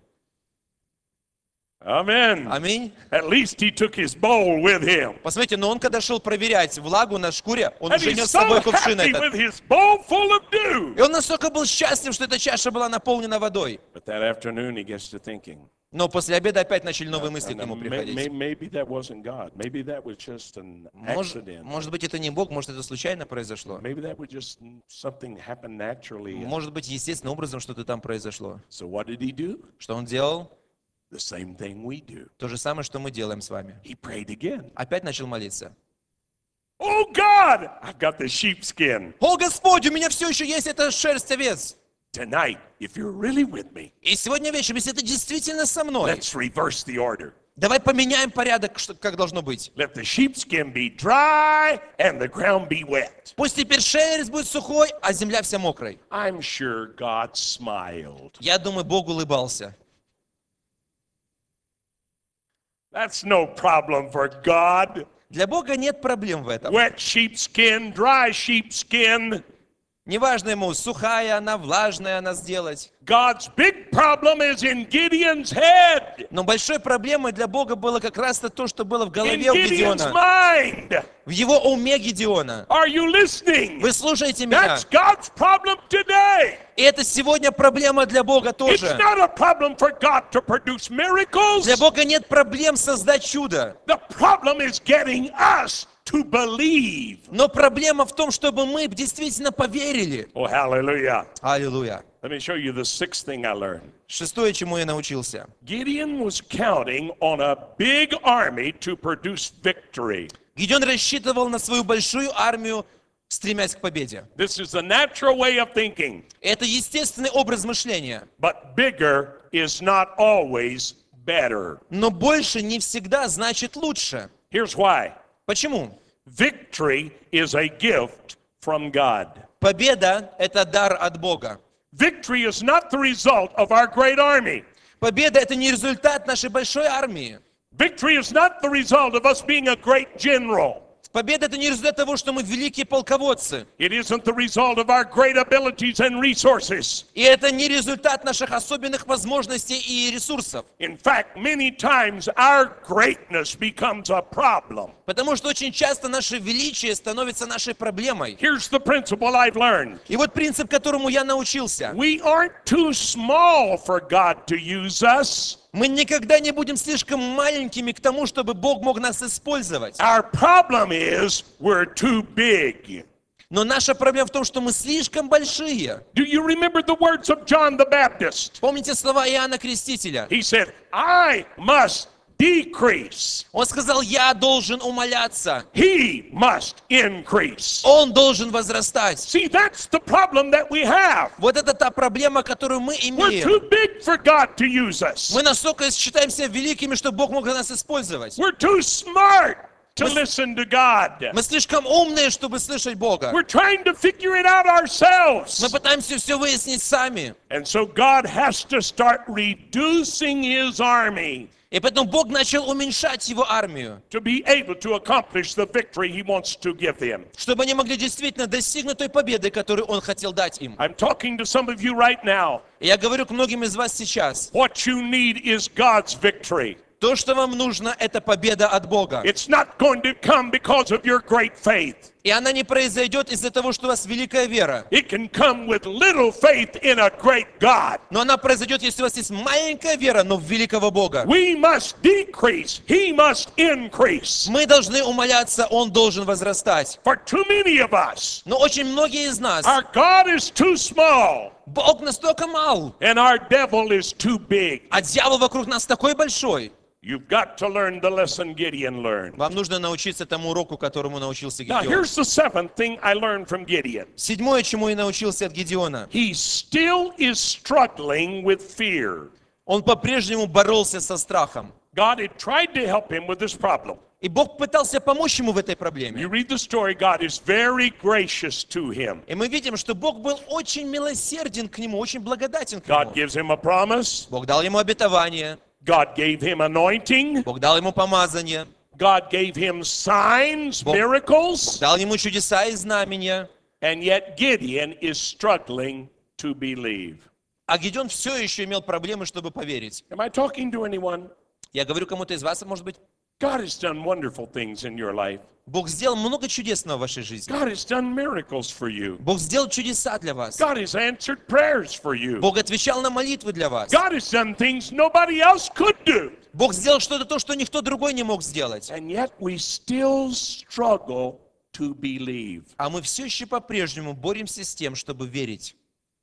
Speaker 1: Amen.
Speaker 2: Аминь.
Speaker 1: At least he took his bowl with him.
Speaker 2: Посмотрите, но он когда шел проверять влагу на шкуре, он
Speaker 1: And
Speaker 2: уже
Speaker 1: he's
Speaker 2: нес с собой
Speaker 1: so
Speaker 2: кувшин
Speaker 1: happy
Speaker 2: этот.
Speaker 1: with his bowl full of dew.
Speaker 2: И он настолько был счастлив, что эта чаша была наполнена водой.
Speaker 1: But that afternoon he gets to thinking,
Speaker 2: Но после обеда опять начали новые мысли к
Speaker 1: "And
Speaker 2: нему
Speaker 1: may-
Speaker 2: приходить.
Speaker 1: may- maybe that wasn't God. Maybe that was just an
Speaker 2: Может,
Speaker 1: accident.
Speaker 2: может быть, это не Бог, может, это случайно произошло.
Speaker 1: Maybe that was just something happened naturally.
Speaker 2: Может быть, естественным образом что-то там произошло.
Speaker 1: So what did he do?
Speaker 2: Что он делал?
Speaker 1: The same thing we do.
Speaker 2: То же самое, что мы делаем с вами.
Speaker 1: He prayed again.
Speaker 2: Опять начал молиться.
Speaker 1: Oh God, I've got the sheepskin.
Speaker 2: О, Господь, у меня все еще есть эта шерсть овец.
Speaker 1: Tonight, if you're really with me,
Speaker 2: И сегодня вечером, если это действительно со мной,
Speaker 1: let's reverse the order.
Speaker 2: давай поменяем порядок, что- как должно быть.
Speaker 1: Let the sheepskin be dry and the ground be wet.
Speaker 2: Пусть теперь шерсть будет сухой, а земля вся мокрой.
Speaker 1: I'm sure God smiled.
Speaker 2: Я думаю, Бог улыбался.
Speaker 1: That's no problem for God.
Speaker 2: Для Бога нет проблем в этом.
Speaker 1: Wet sheepskin, dry sheepskin.
Speaker 2: Неважно ему, сухая она, влажная она сделать.
Speaker 1: God's big problem is in Gideon's head,
Speaker 2: Но большой проблемой для Бога было как раз-то то, что было в
Speaker 1: in
Speaker 2: голове у
Speaker 1: Gideon's
Speaker 2: Гедеона.
Speaker 1: mind.
Speaker 2: В его уме Гедеона.
Speaker 1: Are you listening?
Speaker 2: Вы слушаете меня?
Speaker 1: That's God's problem today.
Speaker 2: И это сегодня проблема для Бога
Speaker 1: It's
Speaker 2: тоже.
Speaker 1: not a problem for God to produce miracles.
Speaker 2: Для Бога нет проблем создать чудо.
Speaker 1: The problem is getting us to believe.
Speaker 2: Но проблема в том, чтобы мы действительно поверили.
Speaker 1: Oh, hallelujah.
Speaker 2: Аллилуйя.
Speaker 1: Let me show you the sixth thing I learned.
Speaker 2: Шестое, чему я научился.
Speaker 1: Gideon was counting on a big army to produce victory.
Speaker 2: Гедеон рассчитывал на свою большую армию, стремясь к победе.
Speaker 1: This is the natural way of thinking,
Speaker 2: Это естественный образ мышления.
Speaker 1: but bigger is not always better.
Speaker 2: Но больше не всегда значит лучше.
Speaker 1: Here's why.
Speaker 2: Почему?
Speaker 1: Victory is a gift from God.
Speaker 2: Победа – это дар от Бога.
Speaker 1: Victory is not the result of our great army.
Speaker 2: Победа – это не результат нашей большой армии.
Speaker 1: Victory is not the result of us being a great general.
Speaker 2: Победа – это не результат того, что мы великие полководцы.
Speaker 1: It isn't the result of our great abilities and resources.
Speaker 2: И это не результат наших особенных возможностей и ресурсов.
Speaker 1: In fact, many times our greatness becomes a problem.
Speaker 2: Потому что очень часто наше величие становится нашей проблемой.
Speaker 1: Here's the principle I've learned.
Speaker 2: И вот принцип, которому я научился.
Speaker 1: We aren't too small for God to use us.
Speaker 2: Мы никогда не будем слишком маленькими к тому, чтобы Бог мог нас использовать.
Speaker 1: Our problem is we're too big.
Speaker 2: Но наша проблема в том, что мы слишком большие.
Speaker 1: Do you remember the words of John the Baptist?
Speaker 2: Помните слова Иоанна Крестителя?
Speaker 1: He said, I must decrease.
Speaker 2: Он сказал, я должен умаляться.
Speaker 1: He must increase.
Speaker 2: Он должен возрастать.
Speaker 1: See, that's the problem that we have.
Speaker 2: Вот это та проблема, которую мы
Speaker 1: We're
Speaker 2: имеем.
Speaker 1: too big for God to use us.
Speaker 2: Мы настолько считаемся великими, что Бог мог нас использовать.
Speaker 1: We're too smart to
Speaker 2: Мы-
Speaker 1: listen to God.
Speaker 2: Мы слишком умные, чтобы слышать Бога.
Speaker 1: We're trying to figure it out ourselves.
Speaker 2: Мы пытаемся все выяснить сами.
Speaker 1: And so God has to start reducing his army
Speaker 2: И поэтому Бог начал уменьшать его армию,
Speaker 1: to be able to accomplish the victory he wants to give them.
Speaker 2: чтобы они могли действительно достигнуть той победы, которую Он хотел дать им.
Speaker 1: I'm talking to some of you right now.
Speaker 2: И я говорю к многим из вас сейчас.
Speaker 1: What you need is God's victory.
Speaker 2: То, что вам нужно, это победа от Бога.
Speaker 1: It's not going to come because of your great faith.
Speaker 2: И она не произойдет из-за того, что у вас великая вера.
Speaker 1: It can come with little faith in a great God.
Speaker 2: Но она произойдет, если у вас есть маленькая вера, но в великого Бога.
Speaker 1: We must decrease. He must increase.
Speaker 2: Мы должны умоляться, Он должен возрастать.
Speaker 1: For too many of us,
Speaker 2: Но очень многие из нас,
Speaker 1: our God is too small
Speaker 2: Бог настолько мал,
Speaker 1: and our devil is too big.
Speaker 2: а дьявол вокруг нас такой большой.
Speaker 1: You've got to learn the lesson Gideon learned.
Speaker 2: Вам нужно научиться тому уроку, которому научился
Speaker 1: Now,
Speaker 2: Гедеон.
Speaker 1: here's the seventh thing I learned from Gideon.
Speaker 2: Седьмое, чему я научился от Гедеона.
Speaker 1: He still is struggling with fear.
Speaker 2: Он по-прежнему боролся со страхом.
Speaker 1: God had tried to help him with this problem.
Speaker 2: И Бог пытался помочь ему в этой проблеме.
Speaker 1: You read the story, God is very gracious to him.
Speaker 2: И мы видим, что Бог был очень милосерден к нему, очень благодатен к
Speaker 1: God
Speaker 2: нему.
Speaker 1: gives him a promise.
Speaker 2: Бог дал ему обетование,
Speaker 1: God gave him anointing.
Speaker 2: Бог дал ему помазание,
Speaker 1: God gave him signs,
Speaker 2: Бог-
Speaker 1: miracles.
Speaker 2: дал ему чудеса и знамения.
Speaker 1: And yet Gideon is struggling to believe.
Speaker 2: А Гедеон все еще имел проблемы, чтобы поверить.
Speaker 1: Am I talking to anyone?
Speaker 2: Я говорю кому-то из вас, может быть,
Speaker 1: God has done wonderful things in your life.
Speaker 2: Бог сделал много чудесного в вашей жизни.
Speaker 1: God has done miracles for you.
Speaker 2: Бог сделал чудеса для вас.
Speaker 1: God has answered prayers for you.
Speaker 2: Бог отвечал на молитвы для вас.
Speaker 1: God has done things nobody else could do.
Speaker 2: Бог сделал что-то то, что никто другой не мог сделать.
Speaker 1: And yet we still struggle to believe.
Speaker 2: А мы все еще по-прежнему боремся с тем, чтобы верить.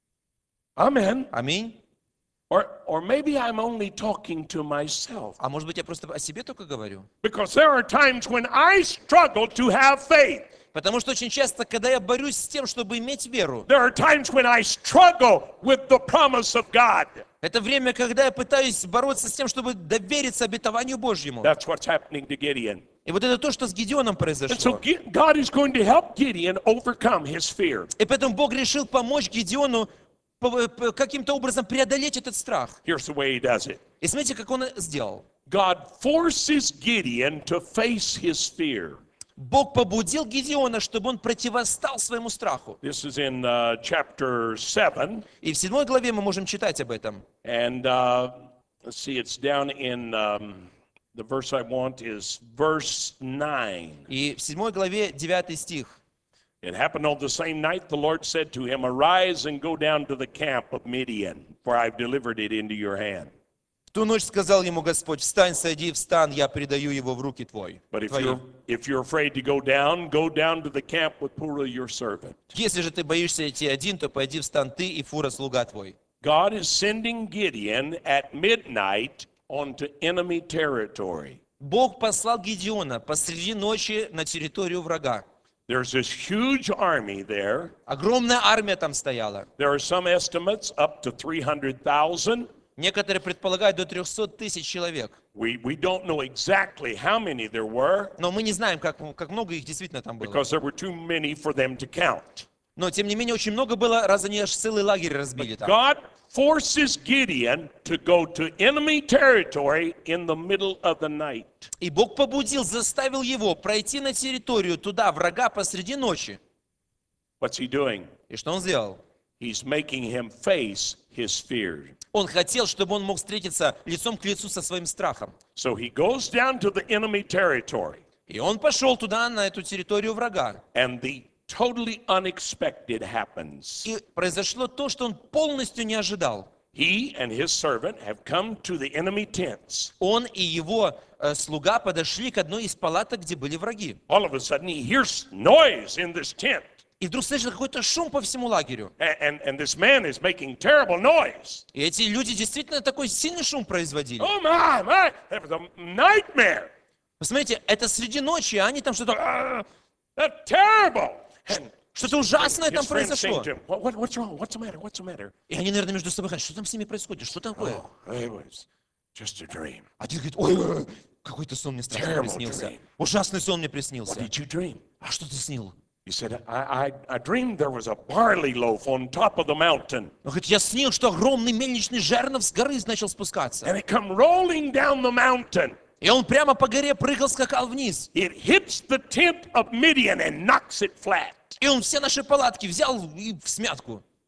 Speaker 1: Amen.
Speaker 2: Аминь.
Speaker 1: Or, or maybe I'm only talking to myself.
Speaker 2: А может быть, я просто о себе только говорю?
Speaker 1: Because there are times when I struggle to have faith.
Speaker 2: Потому что очень часто, когда я борюсь с тем, чтобы иметь веру,
Speaker 1: There are times when I struggle with the promise of God.
Speaker 2: это время, когда я пытаюсь бороться с тем, чтобы довериться обетованию Божьему.
Speaker 1: That's what's happening to Gideon.
Speaker 2: И вот это то, что с Гедеоном
Speaker 1: And so
Speaker 2: произошло.
Speaker 1: Gi- God is going to help Gideon overcome his fear.
Speaker 2: И поэтому Бог решил помочь Гедеону по- по- каким-то образом преодолеть этот страх.
Speaker 1: Here's the way he does it.
Speaker 2: И смотрите, как он это сделал.
Speaker 1: God forces Gideon to face his fear.
Speaker 2: Бог побудил Гедеона, чтобы он противостал своему страху.
Speaker 1: This is in uh, chapter seven.
Speaker 2: И в седьмой главе мы можем читать об этом.
Speaker 1: And uh, let's see, it's down in um, the verse I want is verse nine.
Speaker 2: И в седьмой главе девятый стих.
Speaker 1: It happened on the same night the Lord said to him, Arise and go down to the camp of Midian, for I've delivered it into your hand.
Speaker 2: В ту ночь сказал ему Господь: «Встань, сойди в стан, я предаю его в руки твой».
Speaker 1: But if
Speaker 2: твои».
Speaker 1: you're, if you're afraid to go down, go down to the camp with Purah your servant.
Speaker 2: Если же ты боишься идти один, то пойди в стан ты и Фура слуга твой.
Speaker 1: God is sending Gideon at midnight onto enemy territory.
Speaker 2: Бог послал Гедеона посреди ночи на территорию врага.
Speaker 1: There's this huge army there.
Speaker 2: Огромная армия там стояла.
Speaker 1: There are some estimates up to three hundred thousand.
Speaker 2: Некоторые предполагают до трехсот тысяч человек.
Speaker 1: We, we don't know exactly how many there were
Speaker 2: Но мы не знаем, как, как много их действительно там было.
Speaker 1: because there were too many for them to count.
Speaker 2: Но, тем не менее, очень много было, раз они аж целый лагерь разбили там.
Speaker 1: God forces Gideon to go to enemy territory in the middle of the night.
Speaker 2: И Бог побудил, заставил его пройти на территорию туда, врага, посреди ночи.
Speaker 1: What's he doing?
Speaker 2: И что он сделал?
Speaker 1: He's making him face his fear.
Speaker 2: Он хотел, чтобы он мог встретиться лицом к лицу со своим страхом.
Speaker 1: So he goes down to the enemy territory,
Speaker 2: И он пошел туда, на эту территорию врага.
Speaker 1: and the totally unexpected happens.
Speaker 2: И произошло то, что он полностью не ожидал.
Speaker 1: He and his servant have come to the enemy tents.
Speaker 2: Он и его э, слуга подошли к одной из палаток, где были враги.
Speaker 1: All of a sudden, he hears noise in this tent,
Speaker 2: И вдруг слышит какой-то шум по всему лагерю.
Speaker 1: and, and, and this man is making terrible noise.
Speaker 2: И эти люди действительно такой сильный шум производили.
Speaker 1: Oh my, my, that was a nightmare.
Speaker 2: Посмотрите, это среди ночи, а они там что-то...
Speaker 1: Uh, that's terrible. And
Speaker 2: Что-то ужасное там
Speaker 1: his friend saying
Speaker 2: произошло.
Speaker 1: to him, what, what, what's wrong? What's the matter? What's the matter?
Speaker 2: И они, наверное, между собой говорят: что там с ними происходит, что такое?
Speaker 1: Oh, it was just a dream.
Speaker 2: Один говорит: ой, ой, ой, какой-то сон мне страшный
Speaker 1: Terrible
Speaker 2: приснился.
Speaker 1: dream.
Speaker 2: Ужасный сон мне
Speaker 1: What
Speaker 2: приснился.
Speaker 1: did you dream?
Speaker 2: А что ты снил?
Speaker 1: He said, I, I, I dreamed there was a barley loaf on top of the mountain,
Speaker 2: Он говорит: я снил, что огромный мельничный жернов с горы начал спускаться.
Speaker 1: and it come rolling down the mountain.
Speaker 2: И он прямо по горе прыгал, скакал вниз.
Speaker 1: It hits the tent of Midian and knocks it flat.
Speaker 2: И он все наши палатки взял и в смятку.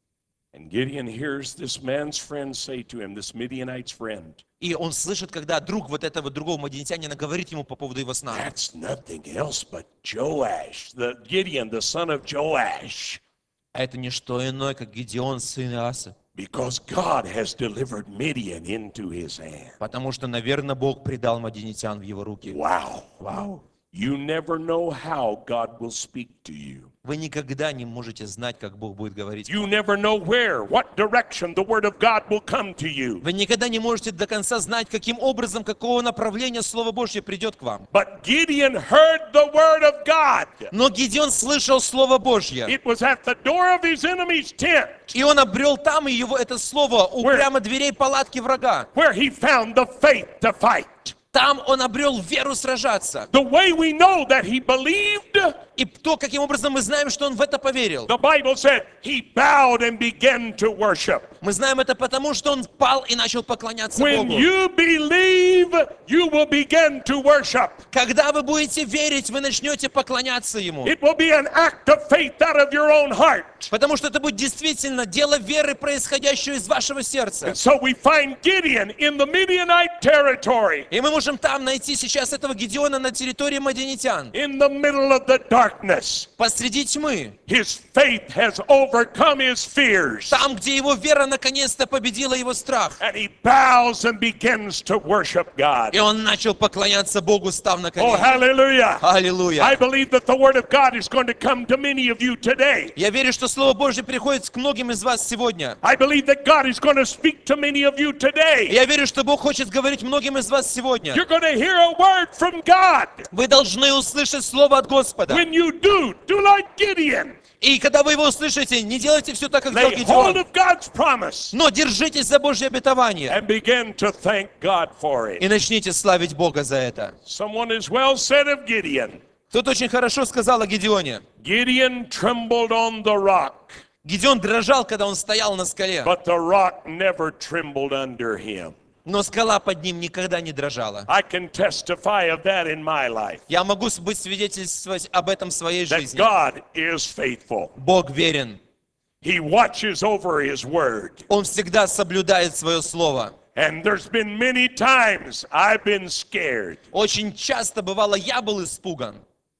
Speaker 1: And Gideon hears this man's friend say to him, this Midianite's friend,
Speaker 2: И он слышит, когда друг вот этого другого мадианитянина говорит ему по поводу его сна.
Speaker 1: that's nothing else but Joash, the Gideon, the son of Joash,
Speaker 2: А это не что иное, как Гидеон, сын Иаса.
Speaker 1: because God has delivered Midian into his hand.
Speaker 2: Потому что, наверное, Бог предал мадианитян в его руки.
Speaker 1: Wow. Wow. You never know how God will speak to you.
Speaker 2: Вы никогда не можете знать, как Бог будет говорить.
Speaker 1: You never know where, what direction the word of God will come to you.
Speaker 2: Вы никогда не можете до конца знать, каким образом, какого направления Слово Божье придет к вам.
Speaker 1: But Gideon heard the word of God.
Speaker 2: Но Гидеон слышал Слово Божье.
Speaker 1: It was at the door of his enemy's tent
Speaker 2: И он обрел там и его это слово у
Speaker 1: Where?
Speaker 2: прямо дверей палатки врага.
Speaker 1: where he found the faith to fight.
Speaker 2: Там он обрел веру сражаться.
Speaker 1: The way we know that he believed,
Speaker 2: И то, каким образом мы знаем, что он в это поверил.
Speaker 1: the Bible said he bowed and began to worship.
Speaker 2: Мы знаем это потому, что он пал и начал поклоняться
Speaker 1: When
Speaker 2: Богу.
Speaker 1: you believe, you will begin to worship.
Speaker 2: Когда вы будете верить, вы начнете поклоняться Ему.
Speaker 1: It will be an act of faith out of your own heart.
Speaker 2: Потому что это будет действительно дело веры, происходящее из вашего сердца.
Speaker 1: And so we find Gideon in the Midianite territory,
Speaker 2: И мы можем там найти сейчас этого Гидеона на территории мадианитян.
Speaker 1: in the middle of the darkness.
Speaker 2: Посреди тьмы.
Speaker 1: His faith has overcome his fears.
Speaker 2: Там, где его вера наконец-то победила его страх.
Speaker 1: And he bows and begins to worship God.
Speaker 2: И он начал поклоняться Богу, став на
Speaker 1: Oh,
Speaker 2: колени.
Speaker 1: hallelujah.
Speaker 2: Аллилуйя.
Speaker 1: I believe that the word of God is going to come to many of you today.
Speaker 2: Я верю, что Слово Божье приходит к многим из вас сегодня.
Speaker 1: I believe that God is going to speak to many of you today.
Speaker 2: Я верю, что Бог хочет говорить многим из вас сегодня.
Speaker 1: You're going to hear a word from God.
Speaker 2: Вы должны услышать Слово от Господа.
Speaker 1: When you do, do like Gideon.
Speaker 2: И когда вы его услышите, не делайте все так, как делал
Speaker 1: Lay hold
Speaker 2: Гидеон.
Speaker 1: of God's promise
Speaker 2: Но держитесь за Божье обетование.
Speaker 1: and begin to thank God for
Speaker 2: И
Speaker 1: it.
Speaker 2: начните славить Бога за это.
Speaker 1: Someone has well said of Gideon.
Speaker 2: Кто-то очень хорошо сказал о Гидеоне.
Speaker 1: Gideon trembled on the rock,
Speaker 2: Гидеон дрожал, когда он стоял на скале.
Speaker 1: but the rock never trembled under him.
Speaker 2: Но скала под ним никогда не дрожала.
Speaker 1: I can testify of that in my life,
Speaker 2: Я могу быть свидетельствовать об этом в своей
Speaker 1: that
Speaker 2: жизни.
Speaker 1: God is faithful.
Speaker 2: Бог верен.
Speaker 1: He watches over his word.
Speaker 2: Он всегда соблюдает свое слово.
Speaker 1: And there's been many times I've been scared.
Speaker 2: Очень часто бывало, я был испуган.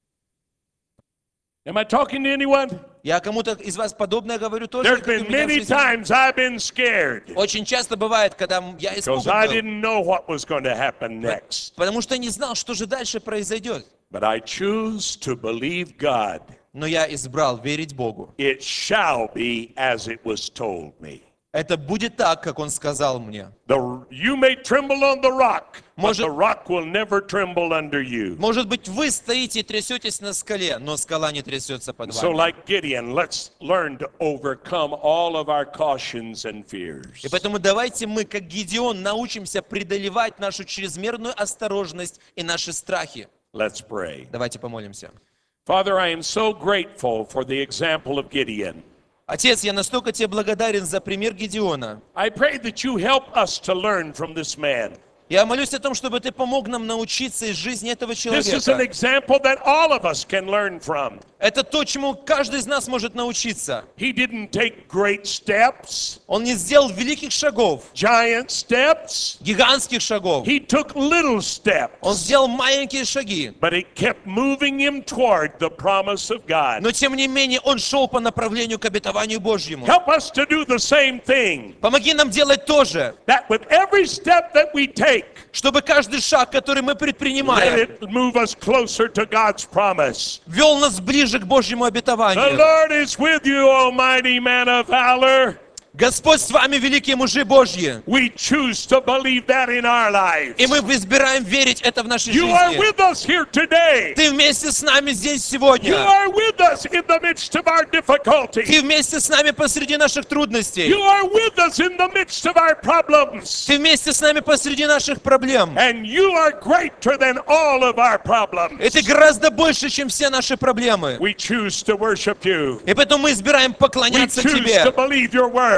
Speaker 1: Am I talking to anyone?
Speaker 2: Я кому-то из вас подобное говорю тоже.
Speaker 1: There's
Speaker 2: как и у
Speaker 1: been
Speaker 2: меня в
Speaker 1: many
Speaker 2: жизни.
Speaker 1: times I've been scared
Speaker 2: Очень часто бывает, когда я
Speaker 1: because
Speaker 2: испуган
Speaker 1: I
Speaker 2: был,
Speaker 1: didn't know what was going to happen next.
Speaker 2: потому что не знал, что же дальше произойдет.
Speaker 1: But I choose to believe God.
Speaker 2: Но я избрал верить Богу.
Speaker 1: It shall be as it was told me.
Speaker 2: Это будет так, как Он сказал мне.
Speaker 1: The, you may tremble on the rock, but
Speaker 2: Может-
Speaker 1: the rock will never tremble under you.
Speaker 2: Может быть, вы стоите и трясетесь на скале, но скала не трясется под
Speaker 1: So
Speaker 2: вами.
Speaker 1: like Gideon, let's learn to overcome all of our cautions and fears.
Speaker 2: И поэтому давайте мы, как Гидеон, научимся преодолевать нашу чрезмерную осторожность и наши страхи.
Speaker 1: Let's pray.
Speaker 2: Давайте помолимся.
Speaker 1: Father, I am so grateful for the example of Gideon.
Speaker 2: Отец, я настолько тебе благодарен за пример Гидеона.
Speaker 1: I pray that you help us to learn from this man.
Speaker 2: Я молюсь о том, чтобы ты помог нам научиться из жизни этого
Speaker 1: This is an
Speaker 2: человека.
Speaker 1: example that all of us can learn from.
Speaker 2: Это то, чему каждый из нас может научиться.
Speaker 1: He didn't take great steps,
Speaker 2: Он не сделал великих шагов,
Speaker 1: giant steps.
Speaker 2: гигантских шагов.
Speaker 1: He took little
Speaker 2: Он
Speaker 1: steps,
Speaker 2: сделал маленькие шаги.
Speaker 1: but it kept moving him toward the promise of God.
Speaker 2: Но тем не менее он шел по направлению к обетованию Божьему.
Speaker 1: Help us to do the same thing,
Speaker 2: Помоги нам делать то же,
Speaker 1: that with every step that we take,
Speaker 2: чтобы каждый шаг, который мы
Speaker 1: let
Speaker 2: предпринимаем,
Speaker 1: it move us closer to God's promise.
Speaker 2: вел нас ближе к Божьему
Speaker 1: The
Speaker 2: обетованию.
Speaker 1: Lord is with you, O mighty man of valor.
Speaker 2: Господь с вами, великие мужи Божьи.
Speaker 1: We choose to believe that in our lives.
Speaker 2: И мы избираем верить это в нашей
Speaker 1: You are
Speaker 2: жизни.
Speaker 1: with us here today.
Speaker 2: Ты вместе с нами здесь
Speaker 1: You
Speaker 2: сегодня.
Speaker 1: are with us in the midst of our difficulty.
Speaker 2: Ты вместе с нами посреди наших трудностей.
Speaker 1: You are with us in the midst of our problems.
Speaker 2: Ты вместе с нами посреди наших проблем.
Speaker 1: And you are greater than all of our problems.
Speaker 2: И ты гораздо больше, чем все наши проблемы.
Speaker 1: We choose to worship you.
Speaker 2: И поэтому мы избираем
Speaker 1: We
Speaker 2: поклоняться
Speaker 1: choose
Speaker 2: Тебе.
Speaker 1: to believe your word.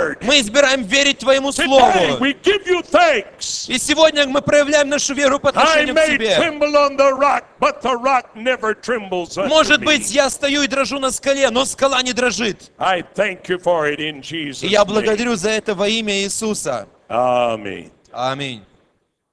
Speaker 1: word.
Speaker 2: Мы избираем верить Твоему
Speaker 1: Today
Speaker 2: Слову.
Speaker 1: we give you thanks.
Speaker 2: И сегодня мы проявляем нашу веру по
Speaker 1: I
Speaker 2: отношению к
Speaker 1: may
Speaker 2: Тебе.
Speaker 1: tremble on the rock, but the rock never trembles under
Speaker 2: Может
Speaker 1: me.
Speaker 2: быть, я стою и дрожу на скале, но скала не дрожит.
Speaker 1: I thank you for it in Jesus'
Speaker 2: И я
Speaker 1: name.
Speaker 2: благодарю за это во имя Иисуса.
Speaker 1: Amen.
Speaker 2: Аминь.